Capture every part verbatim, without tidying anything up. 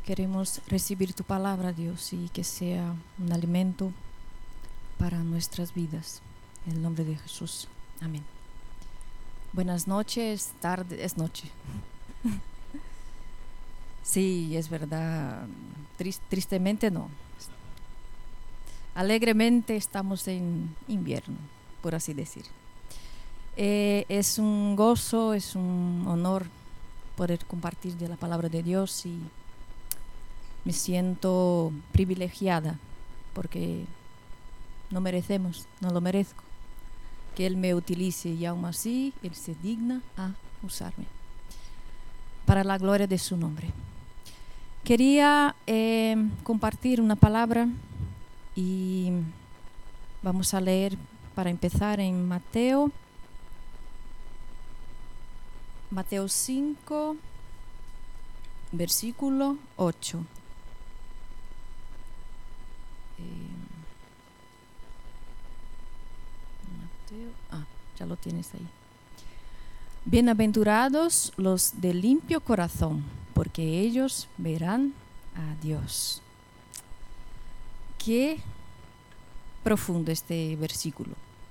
Queremos recibir tu palabra, Dios, y que sea un alimento para nuestras vidas. En el nombre de Jesús. Amén. Buenas noches, tarde, es noche. Sí, es verdad. Trist, tristemente no. Alegremente estamos en invierno, por así decir. Eh, es un gozo, es un honor poder compartir de la palabra de Dios y me siento privilegiada porque no merecemos, no lo merezco que Él me utilice y aún así Él se digna a usarme para la gloria de su nombre. Quería eh, compartir una palabra y vamos a leer para empezar en Mateo Mateo cinco versículo ocho. Mateo, ah, ya lo tienes ahí. Bienaventurados los de limpio corazón, porque ellos verán a Dios. Qué profundo este versículo.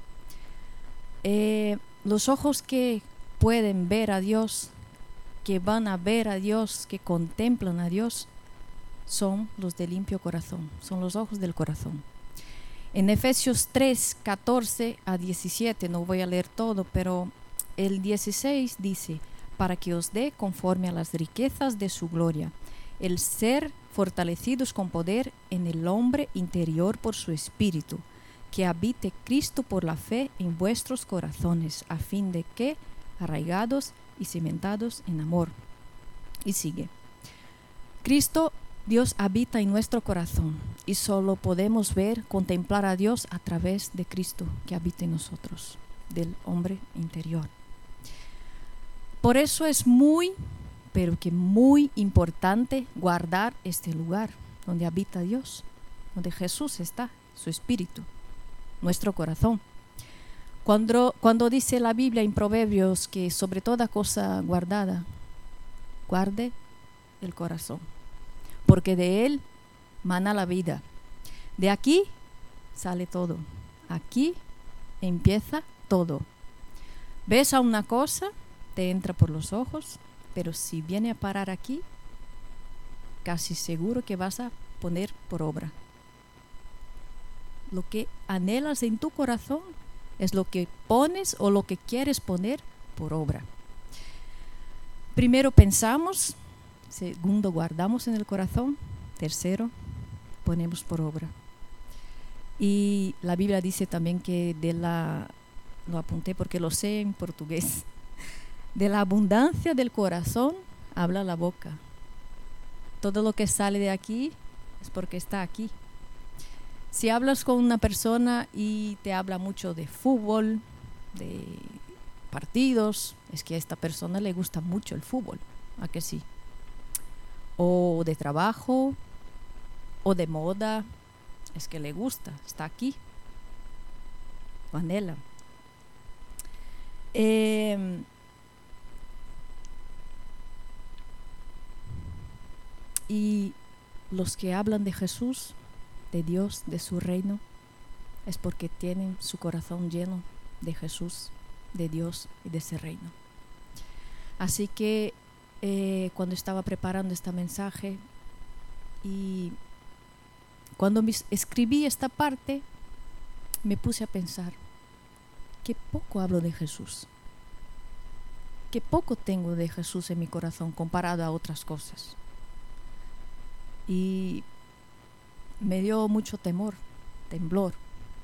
Eh, los ojos que pueden ver a Dios, que van a ver a Dios, que contemplan a Dios, son los de limpio corazón, son los ojos del corazón. En Efesios tres, catorce a diecisiete, no voy a leer todo, pero el dieciséis dice: para que os dé conforme a las riquezas de su gloria, el ser fortalecidos con poder en el hombre interior por su espíritu, que habite Cristo por la fe en vuestros corazones, a fin de que, arraigados y cimentados en amor. Y sigue. Cristo, Dios habita en nuestro corazón y solo podemos ver, contemplar a Dios a través de Cristo que habita en nosotros, del hombre interior. Por eso es muy, pero que muy importante guardar este lugar donde habita Dios, donde Jesús está, su espíritu, nuestro corazón. Cuando, cuando dice la Biblia en Proverbios que sobre toda cosa guardada, guarde el corazón, porque de él mana la vida. De aquí sale todo. Aquí empieza todo. Ves a una cosa, te entra por los ojos, pero si viene a parar aquí, casi seguro que vas a poner por obra. Lo que anhelas en tu corazón es lo que pones o lo que quieres poner por obra. Primero pensamos, segundo guardamos en el corazón, tercero ponemos por obra. Y la Biblia dice también que de la, lo apunté porque lo sé en portugués, de la abundancia del corazón habla la boca. Todo lo que sale de aquí es porque está aquí. Si hablas con una persona y te habla mucho de fútbol, de partidos, es que a esta persona le gusta mucho el fútbol, ¿a que sí? O de trabajo, o de moda, es que le gusta, está aquí, lo anhela. Eh, y los que hablan de Jesús, de Dios, de su reino, es porque tienen su corazón lleno de Jesús, de Dios y de ese reino. Así que eh, cuando estaba preparando este mensaje y cuando me escribí esta parte, me puse a pensar, qué poco hablo de Jesús, qué poco tengo de Jesús en mi corazón comparado a otras cosas. Y me dio mucho temor, temblor.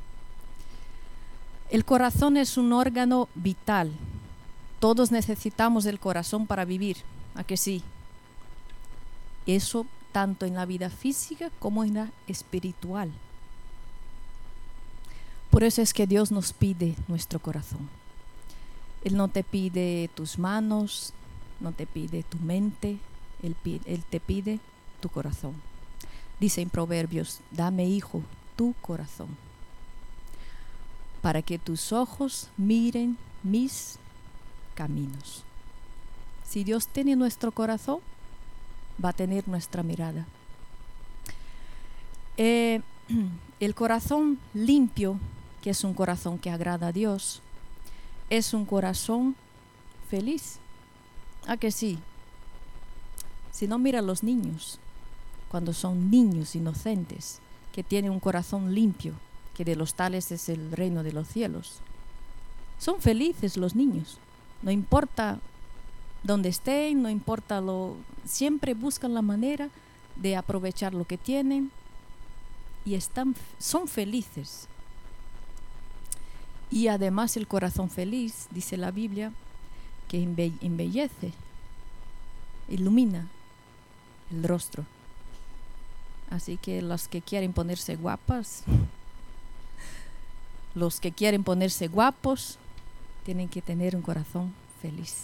El corazón es un órgano vital. Todos necesitamos el corazón para vivir, ¿a que sí? Eso tanto en la vida física como en la espiritual. Por eso es que Dios nos pide nuestro corazón. Él no te pide tus manos, no te pide tu mente, Él, pide, Él te pide tu corazón. Dice en Proverbios, dame, hijo, tu corazón, para que tus ojos miren mis caminos. Si Dios tiene nuestro corazón, va a tener nuestra mirada. Eh, el corazón limpio, que es un corazón que agrada a Dios, es un corazón feliz. ¿A que sí? Si no, mira a los niños, cuando son niños inocentes, que tienen un corazón limpio, que de los tales es el reino de los cielos. Son felices los niños, no importa dónde estén, no importa lo, siempre buscan la manera de aprovechar lo que tienen y están, son felices. Y además el corazón feliz, dice la Biblia, que embe- embellece, ilumina el rostro. Así que los que quieren ponerse guapas, los que quieren ponerse guapos, tienen que tener un corazón feliz.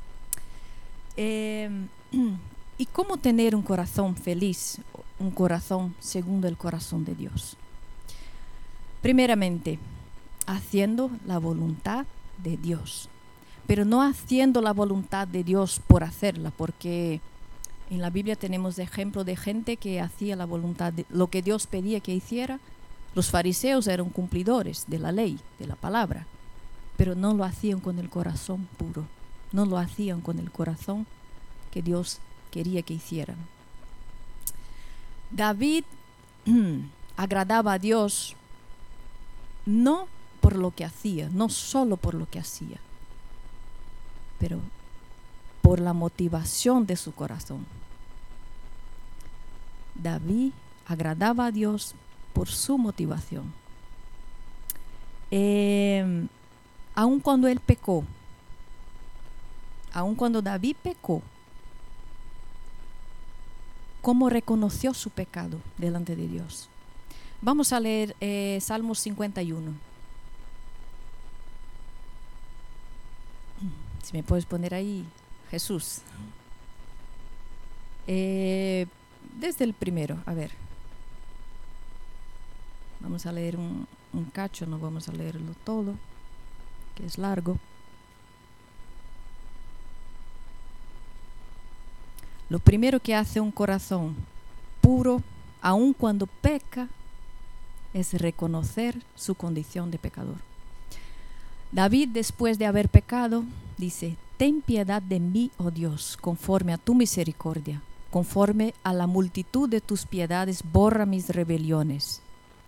Eh, ¿Y cómo tener un corazón feliz? Un corazón según el corazón de Dios. Primeramente, haciendo la voluntad de Dios. Pero no haciendo la voluntad de Dios por hacerla, porque en la Biblia tenemos ejemplo de gente que hacía la voluntad de lo que Dios pedía que hiciera. Los fariseos eran cumplidores de la ley, de la palabra, pero no lo hacían con el corazón puro, no lo hacían con el corazón que Dios quería que hicieran. David agradaba a Dios no por lo que hacía, no solo por lo que hacía, pero por la motivación de su corazón. David agradaba a Dios por su motivación. Eh, aun cuando él pecó, aun cuando David pecó, ¿cómo reconoció su pecado delante de Dios? Vamos a leer eh, Salmos cincuenta y uno. Si me puedes poner ahí, Jesús. Eh, desde el primero, a ver. Vamos a leer un, un cacho, no vamos a leerlo todo, que es largo. Lo primero que hace un corazón puro, aun cuando peca, es reconocer su condición de pecador. David, después de haber pecado, dice: ten piedad de mí, oh Dios, conforme a tu misericordia, conforme a la multitud de tus piedades, borra mis rebeliones.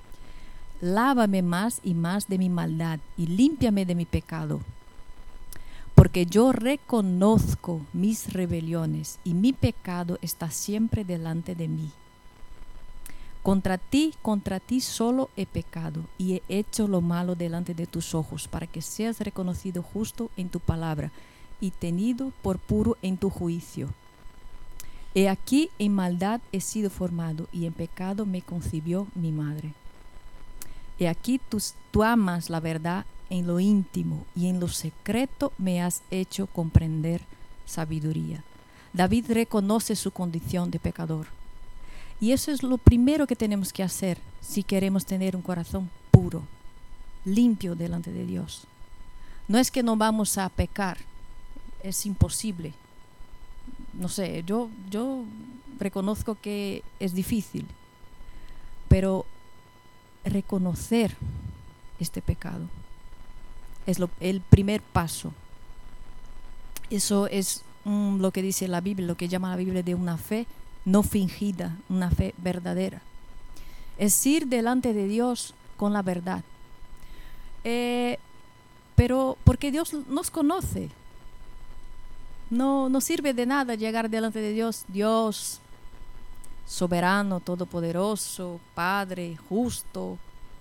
Lávame más y más de mi maldad y límpiame de mi pecado. Porque yo reconozco mis rebeliones y mi pecado está siempre delante de mí. Contra ti, contra ti solo he pecado y he hecho lo malo delante de tus ojos, para que seas reconocido justo en tu palabra y tenido por puro en tu juicio. He aquí en maldad he sido formado y en pecado me concibió mi madre. He aquí tú, tú amas la verdad en lo íntimo y en lo secreto me has hecho comprender sabiduría. David reconoce su condición de pecador. Y eso es lo primero que tenemos que hacer si queremos tener un corazón puro, limpio delante de Dios. No es que no vamos a pecar, es imposible. No sé, yo, yo reconozco que es difícil, pero reconocer este pecado es lo, el primer paso. Eso es um, lo que dice la Biblia, lo que llama la Biblia de una fe no fingida, una fe verdadera. Es ir delante de Dios con la verdad. Eh, pero porque Dios nos conoce. No, no sirve de nada llegar delante de Dios, Dios soberano, todopoderoso, Padre, justo.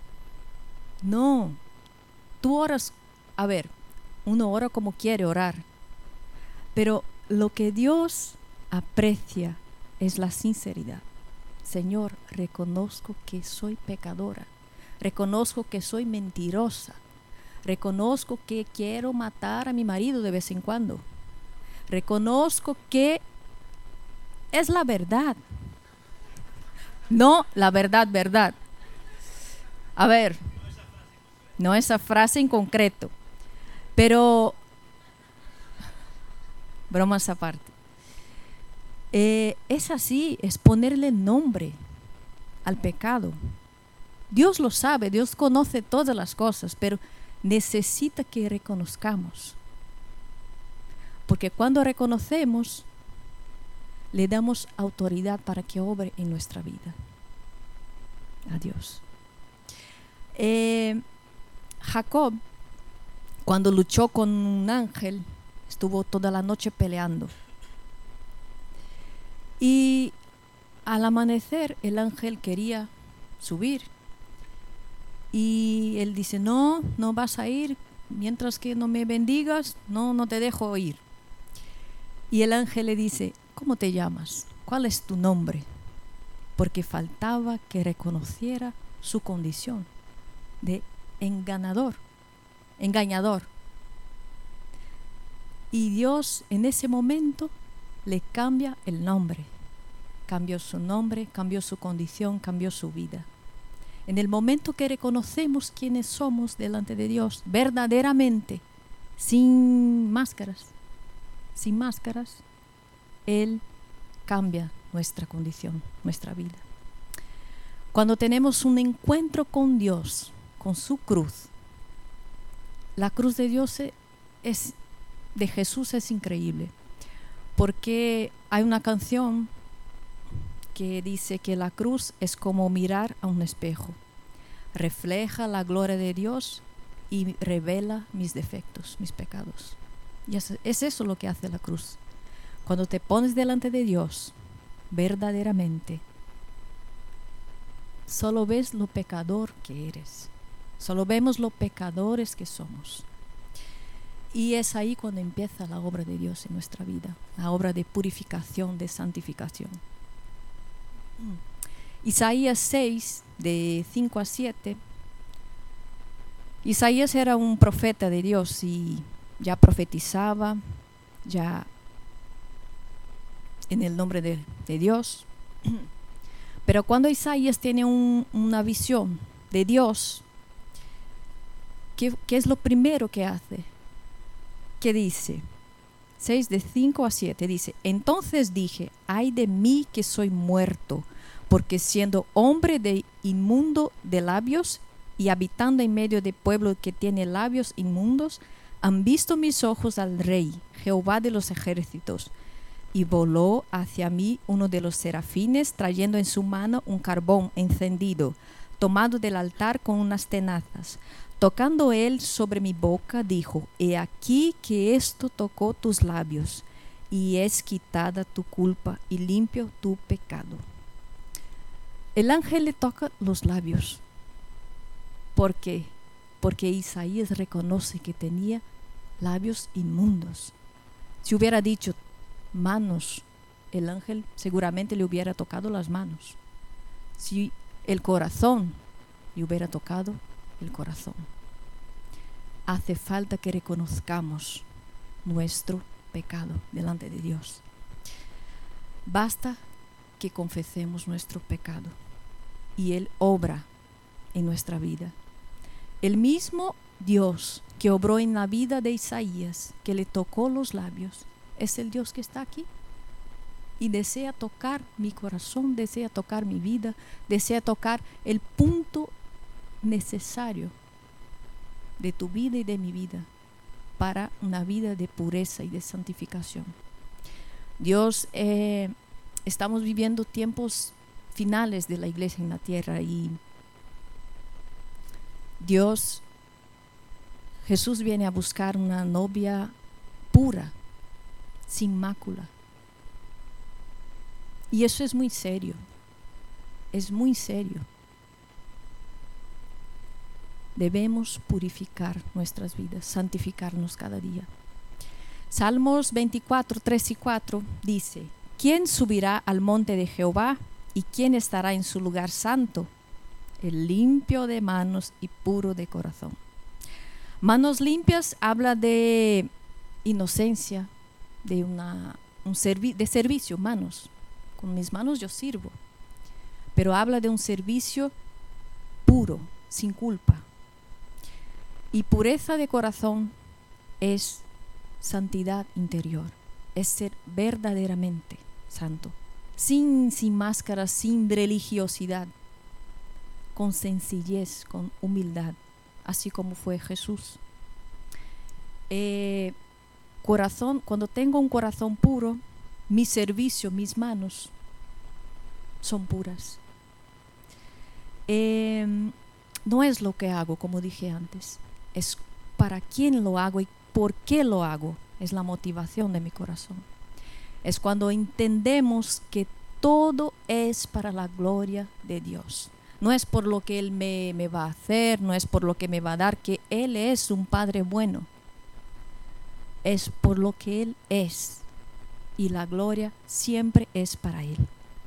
No, tú oras, a ver, uno ora como quiere orar, pero lo que Dios aprecia es la sinceridad. Señor, reconozco que soy pecadora, reconozco que soy mentirosa, reconozco que quiero matar a mi marido de vez en cuando, reconozco que es la verdad, no la verdad, verdad. A ver, no esa frase en concreto, pero bromas aparte. Eh, es así, es ponerle nombre al pecado. Dios lo sabe, Dios conoce todas las cosas, pero necesita que reconozcamos. Porque cuando reconocemos, le damos autoridad para que obre en nuestra vida. A Dios. Eh, Jacob, cuando luchó con un ángel, estuvo toda la noche peleando. Y al amanecer el ángel quería subir. Y él dice, no, no vas a ir, mientras que no me bendigas, no, no te dejo ir. Y el ángel le dice, ¿cómo te llamas? ¿Cuál es tu nombre? Porque faltaba que reconociera su condición de engañador, engañador. Y Dios en ese momento le cambia el nombre. Cambió su nombre, cambió su condición, cambió su vida. En el momento que reconocemos quiénes somos delante de Dios, verdaderamente, sin máscaras, sin máscaras, Él cambia nuestra condición, nuestra vida. Cuando tenemos un encuentro con Dios, con su cruz, la cruz de Dios es, de Jesús es increíble, porque hay una canción que dice que la cruz es como mirar a un espejo, refleja la gloria de Dios y revela mis defectos, mis pecados. Y es, es eso lo que hace la cruz. Cuando te pones delante de Dios, verdaderamente, solo ves lo pecador que eres, solo vemos lo pecadores que somos. Y es ahí cuando empieza la obra de Dios en nuestra vida, la obra de purificación, de santificación. Isaías seis, de cinco a siete. Isaías era un profeta de Dios y ya profetizaba, ya en el nombre de, de Dios. Pero cuando Isaías tiene un, una visión de Dios, ¿qué, qué es lo primero que hace? ¿Qué dice? seis, de cinco a siete, dice, entonces dije, ay de mí que soy muerto, porque siendo hombre de inmundo de labios y habitando en medio de pueblo que tiene labios inmundos, han visto mis ojos al Rey, Jehová de los ejércitos. Y voló hacia mí uno de los serafines, trayendo en su mano un carbón encendido, tomado del altar con unas tenazas. Tocando él sobre mi boca, dijo, he aquí que esto tocó tus labios, y es quitada tu culpa y limpio tu pecado. El ángel le toca los labios. ¿Por qué? Porque Isaías reconoce que tenía labios inmundos. Si hubiera dicho manos, el ángel seguramente le hubiera tocado las manos. Si el corazón, le hubiera tocado el corazón. Hace falta que reconozcamos nuestro pecado delante de Dios. Basta que confesemos nuestro pecado y Él obra en nuestra vida. El mismo Dios que obró en la vida de Isaías, que le tocó los labios, es el Dios que está aquí y desea tocar mi corazón, desea tocar mi vida, desea tocar el punto necesario de tu vida y de mi vida para una vida de pureza y de santificación. Dios, eh, estamos viviendo tiempos finales de la iglesia en la tierra y Dios, Jesús viene a buscar una novia pura, sin mácula. Y eso es muy serio, es muy serio. Debemos purificar nuestras vidas, santificarnos cada día. Salmos veinticuatro, tres y cuatro dice, ¿quién subirá al monte de Jehová y quién estará en su lugar santo? El limpio de manos y puro de corazón. Manos limpias habla de inocencia, de, una, un servi- de servicio, manos. Con mis manos yo sirvo. Pero habla de un servicio puro, sin culpa. Y pureza de corazón es santidad interior, es ser verdaderamente Santo, sin, sin máscaras, sin religiosidad, con sencillez, con humildad, así como fue Jesús. Eh, corazón, cuando tengo un corazón puro, mi servicio, mis manos son puras. Eh, no es lo que hago, como dije antes, es para quién lo hago y por qué lo hago, es la motivación de mi corazón. Es cuando entendemos que todo es para la gloria de Dios. No es por lo que Él me, me va a hacer, no es por lo que me va a dar, que Él es un Padre bueno. Es por lo que Él es. Y la gloria siempre es para Él.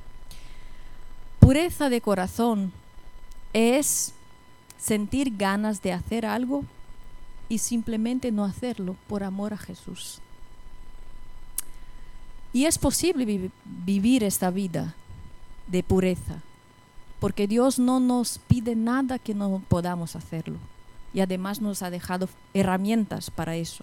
Pureza de corazón es sentir ganas de hacer algo y simplemente no hacerlo por amor a Jesús. Y es posible vi- vivir esta vida de pureza, porque Dios no nos pide nada que no podamos hacerlo. Y además nos ha dejado herramientas para eso.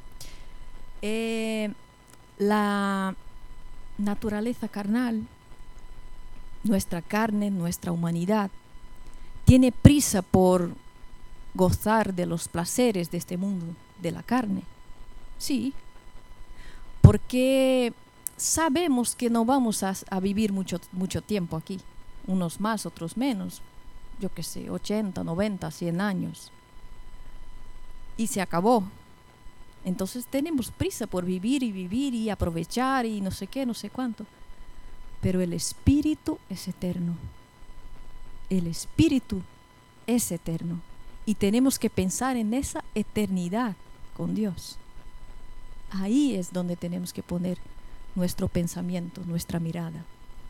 Eh, la naturaleza carnal, nuestra carne, nuestra humanidad, tiene prisa por gozar de los placeres de este mundo, de la carne. Sí, porque sabemos que no vamos a, a vivir mucho, mucho tiempo aquí. Unos más, otros menos. Yo qué sé, ochenta, noventa, cien años. Y se acabó. Entonces tenemos prisa por vivir y vivir y aprovechar y no sé qué, no sé cuánto. Pero el espíritu es eterno. El espíritu es eterno. Y tenemos que pensar en esa eternidad con Dios. Ahí es donde tenemos que poner nuestro pensamiento, nuestra mirada.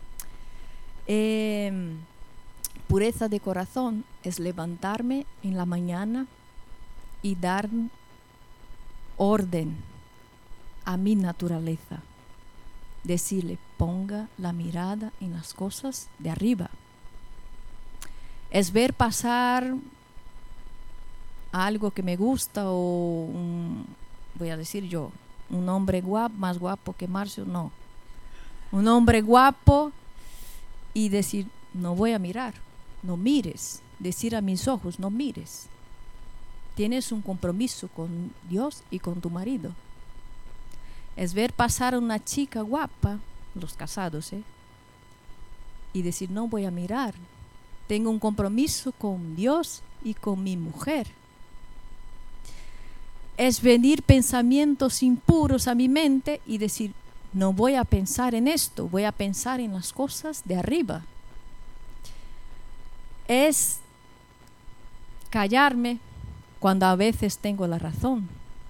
Eh, pureza de corazón es levantarme en la mañana y dar orden a mi naturaleza. Decirle, ponga la mirada en las cosas de arriba. Es ver pasar algo que me gusta o un, voy a decir yo, un hombre guapo, más guapo que Marcio, no. Un hombre guapo y decir, no voy a mirar, no mires. Decir a mis ojos, no mires. Tienes un compromiso con Dios y con tu marido. Es ver pasar a una chica guapa, los casados, ¿eh? Y decir, no voy a mirar. Tengo un compromiso con Dios y con mi mujer. Es venir pensamientos impuros a mi mente y decir, no voy a pensar en esto, voy a pensar en las cosas de arriba. Es callarme cuando a veces tengo la razón.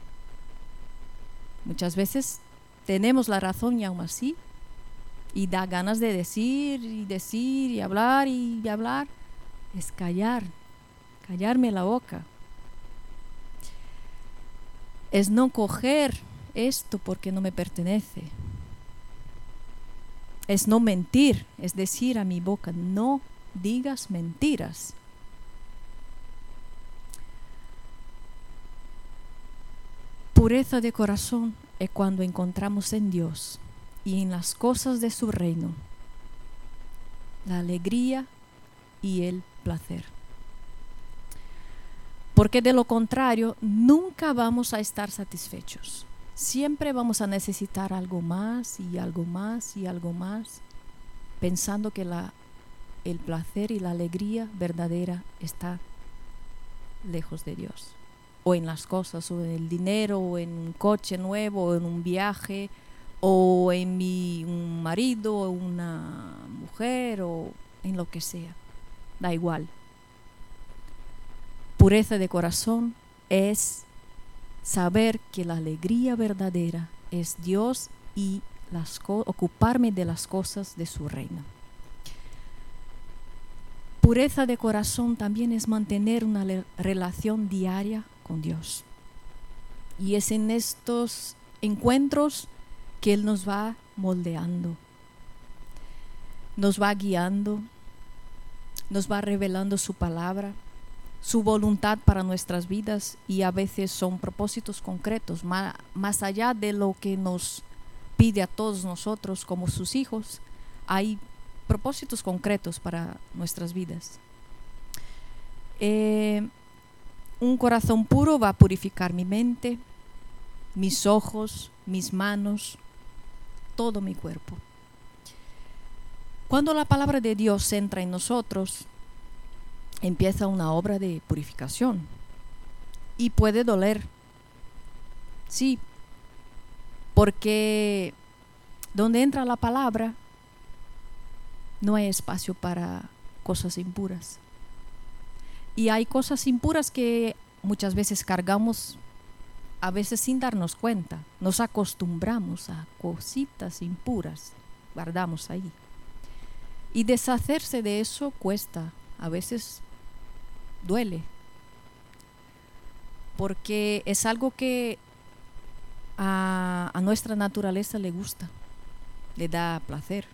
Muchas veces tenemos la razón y aún así, y da ganas de decir y decir y hablar y hablar. Es callar, callarme la boca. Es no coger esto porque no me pertenece. Es no mentir, es decir a mi boca, no digas mentiras. Pureza de corazón es cuando encontramos en Dios y en las cosas de su reino la alegría y el placer. Porque de lo contrario, nunca vamos a estar satisfechos. Siempre vamos a necesitar algo más y algo más y algo más, pensando que la, el placer y la alegría verdadera está lejos de Dios. O en las cosas, o en el dinero, o en un coche nuevo, o en un viaje, o en mi, un marido, o una mujer, o en lo que sea. Da igual. Pureza de corazón es saber que la alegría verdadera es Dios y las co- ocuparme de las cosas de su reino. Pureza de corazón también es mantener una le- relación diaria con Dios. Y es en estos encuentros que Él nos va moldeando, nos va guiando, nos va revelando su palabra, su voluntad para nuestras vidas, y a veces son propósitos concretos, más, más allá de lo que nos pide a todos nosotros como sus hijos. Hay propósitos concretos para nuestras vidas. Eh, un corazón puro va a purificar mi mente, mis ojos, mis manos, todo mi cuerpo. Cuando la palabra de Dios entra en nosotros, empieza una obra de purificación. Y puede doler. Sí, porque donde entra la palabra no hay espacio para cosas impuras. Y hay cosas impuras que muchas veces cargamos, a veces sin darnos cuenta. Nos acostumbramos a cositas impuras, guardamos ahí. Y deshacerse de eso cuesta, a veces duele. Porque es algo que a, a nuestra naturaleza le gusta, le da placer.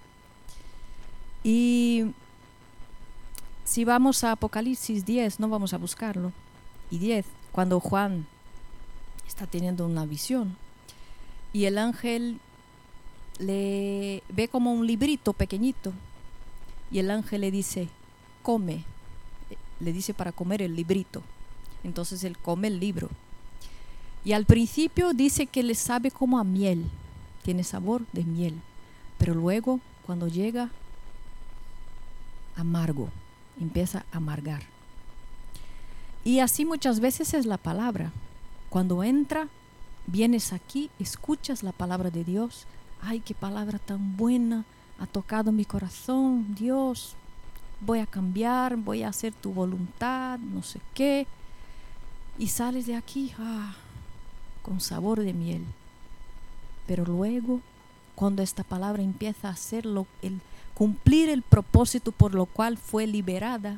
Y si vamos a Apocalipsis diez, no vamos a buscarlo, y diez, cuando Juan está teniendo una visión y el ángel le ve como un librito pequeñito y el ángel le dice, come, le dice para comer el librito. Entonces él come el libro. Y al principio dice que le sabe como a miel, tiene sabor de miel, pero luego cuando llega amargo, empieza a amargar. Y así muchas veces es la palabra. Cuando entra, vienes aquí, escuchas la palabra de Dios. Ay, qué palabra tan buena, ha tocado mi corazón, Dios, voy a cambiar, voy a hacer tu voluntad, no sé qué. Y sales de aquí ah, con sabor de miel. Pero luego, cuando esta palabra empieza a hacerlo, el cumplir el propósito por lo cual fue liberada,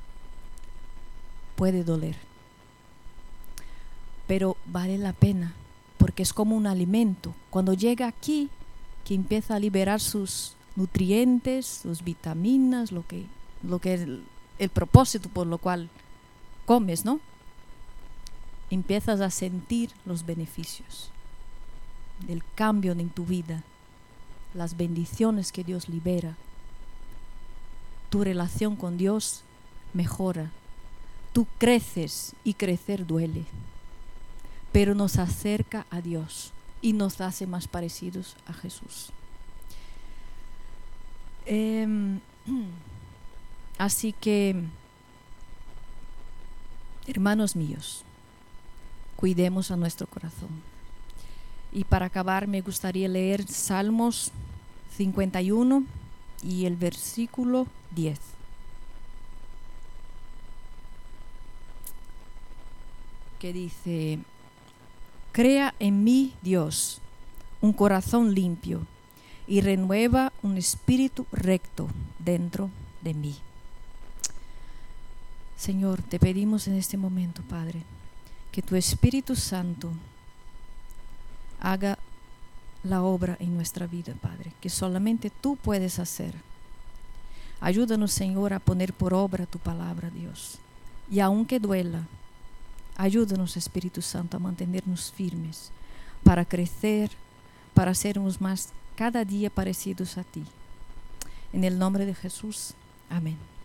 puede doler. Pero vale la pena, porque es como un alimento. Cuando llega aquí, que empieza a liberar sus nutrientes, sus vitaminas, lo que, lo que es el, el propósito por lo cual comes, ¿no? Empiezas a sentir los beneficios del cambio en tu vida, las bendiciones que Dios libera. Tu relación con Dios mejora. Tú creces y crecer duele, pero nos acerca a Dios y nos hace más parecidos a Jesús. Eh, así que, hermanos míos, cuidemos a nuestro corazón. Y para acabar me gustaría leer Salmos cincuenta y uno y el versículo diez. Que dice, crea en mí, Dios, un corazón limpio y renueva un espíritu recto dentro de mí. Señor, te pedimos en este momento, Padre, que tu Espíritu Santo haga la obra en nuestra vida, Padre, que solamente tú puedes hacer. Ayúdanos, Señor, a poner por obra tu palabra, Dios. Y aunque duela, ayúdanos, Espíritu Santo, a mantenernos firmes para crecer, para sermos más cada día parecidos a ti. En el nombre de Jesús, amén.